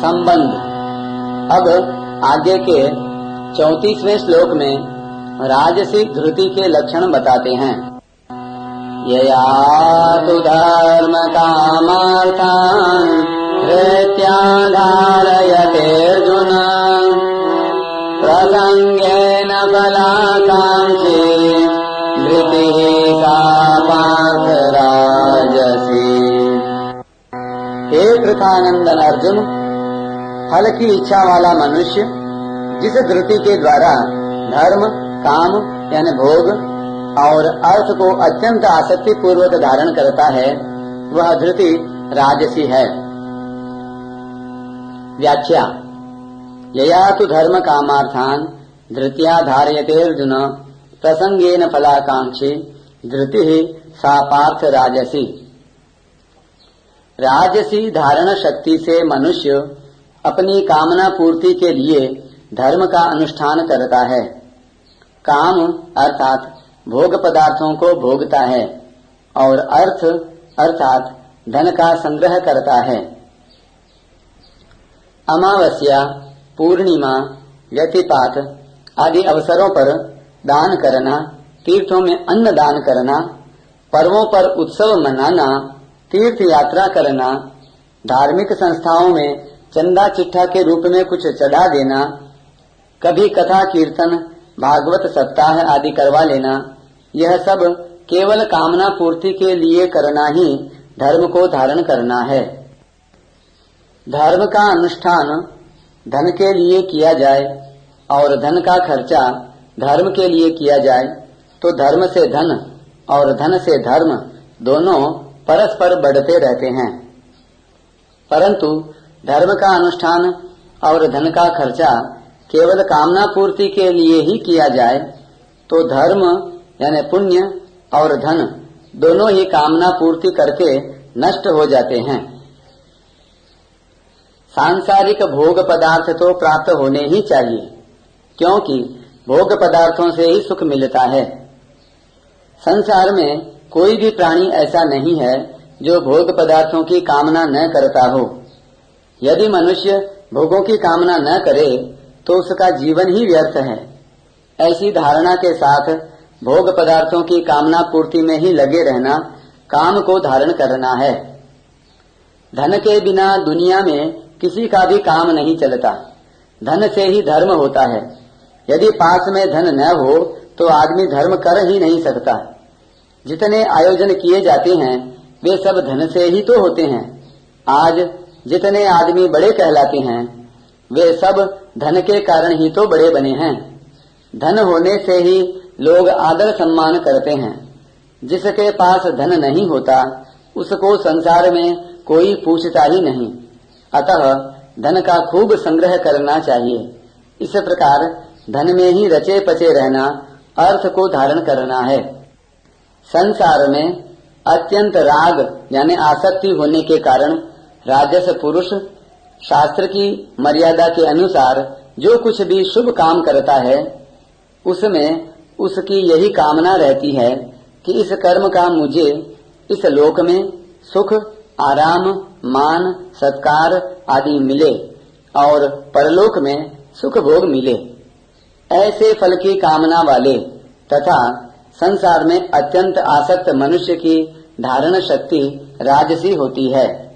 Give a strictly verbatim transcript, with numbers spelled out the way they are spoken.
संबंध। अब आगे के चौंतीसवें श्लोक में राजसी धृति के लक्षण बताते हैं। यया तु धर्म कामार्थान् धृत्या धारयतेऽर्जुन प्रसंगेन फलाकांक्षी धृतिः सा पार्थ राजसी। हे कृतानंदन अर्जुन, फल की इच्छा वाला मनुष्य जिस धृति के द्वारा धर्म, काम यानी भोग और अर्थ को अत्यंत आसक्ति पूर्वक धारण करता है, वह धृति राजसी है। व्याख्या। यया तु धर्म कामार्थान् धृत्या धारयते अर्जुन प्रसंगेन फलाकांक्षी धृतिः सा पार्थ राजसी। राजसी धारण शक्ति से मनुष्य अपनी कामना पूर्ति के लिए धर्म का अनुष्ठान करता है, काम अर्थात भोग पदार्थों को भोगता है और अर्थ अर्थात धन का संग्रह करता है। अमावस्या, पूर्णिमा, व्यतिपात आदि अवसरों पर दान करना, तीर्थों में अन्न दान करना, पर्वों पर उत्सव मनाना, तीर्थ यात्रा करना, धार्मिक संस्थाओं में चंदा चिट्ठा के रूप में कुछ चढ़ा देना, कभी कथा कीर्तन, भागवत सप्ताह आदि करवा लेना, यह सब केवल कामना पूर्ति के लिए करना ही धर्म को धारण करना है। धर्म का अनुष्ठान धन के लिए किया जाए और धन का खर्चा धर्म के लिए किया जाए तो धर्म से धन और धन से धर्म दोनों परस्पर बढ़ते रहते हैं। परंतु धर्म का अनुष्ठान और धन का खर्चा केवल कामना पूर्ति के लिए ही किया जाए तो धर्म यानी पुण्य और धन दोनों ही कामना पूर्ति करके नष्ट हो जाते हैं। सांसारिक भोग पदार्थ तो प्राप्त होने ही चाहिए, क्योंकि भोग पदार्थों से ही सुख मिलता है। संसार में कोई भी प्राणी ऐसा नहीं है जो भोग पदार्थों की कामना न करता हो। यदि मनुष्य भोगों की कामना न करे तो उसका जीवन ही व्यर्थ है। ऐसी धारणा के साथ भोग पदार्थों की कामना पूर्ति में ही लगे रहना काम को धारण करना है। धन के बिना दुनिया में किसी का भी काम नहीं चलता। धन से ही धर्म होता है। यदि पास में धन न हो तो आदमी धर्म कर ही नहीं सकता। जितने आयोजन किए जाते हैं वे सब धन से ही तो होते हैं। आज जितने आदमी बड़े कहलाते हैं वे सब धन के कारण ही तो बड़े बने हैं। धन होने से ही लोग आदर सम्मान करते हैं। जिसके पास धन नहीं होता उसको संसार में कोई पूछता ही नहीं। अतः धन का खूब संग्रह करना चाहिए। इस प्रकार धन में ही रचे पचे रहना अर्थ को धारण करना है। संसार में अत्यंत राग यानी आसक्ति होने के कारण राजस पुरुष शास्त्र की मर्यादा के अनुसार जो कुछ भी शुभ काम करता है उसमें उसकी यही कामना रहती है कि इस कर्म का मुझे इस लोक में सुख, आराम, मान, सत्कार आदि मिले और परलोक में सुख भोग मिले। ऐसे फल की कामना वाले तथा संसार में अत्यंत आसक्त मनुष्य की धारण शक्ति राजसी होती है।